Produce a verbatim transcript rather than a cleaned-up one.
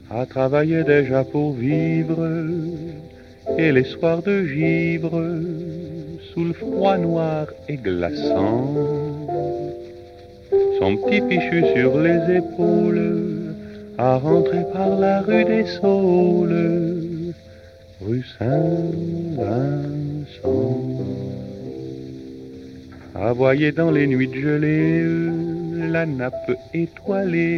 à travailler déjà pour vivre, et les soirs de givre, sous le froid noir et glaçant, son petit fichu sur les épaules, à rentrer par la rue des Saules, rue Saint-Vincent. À voyer dans les nuits de gelée la nappe étoilée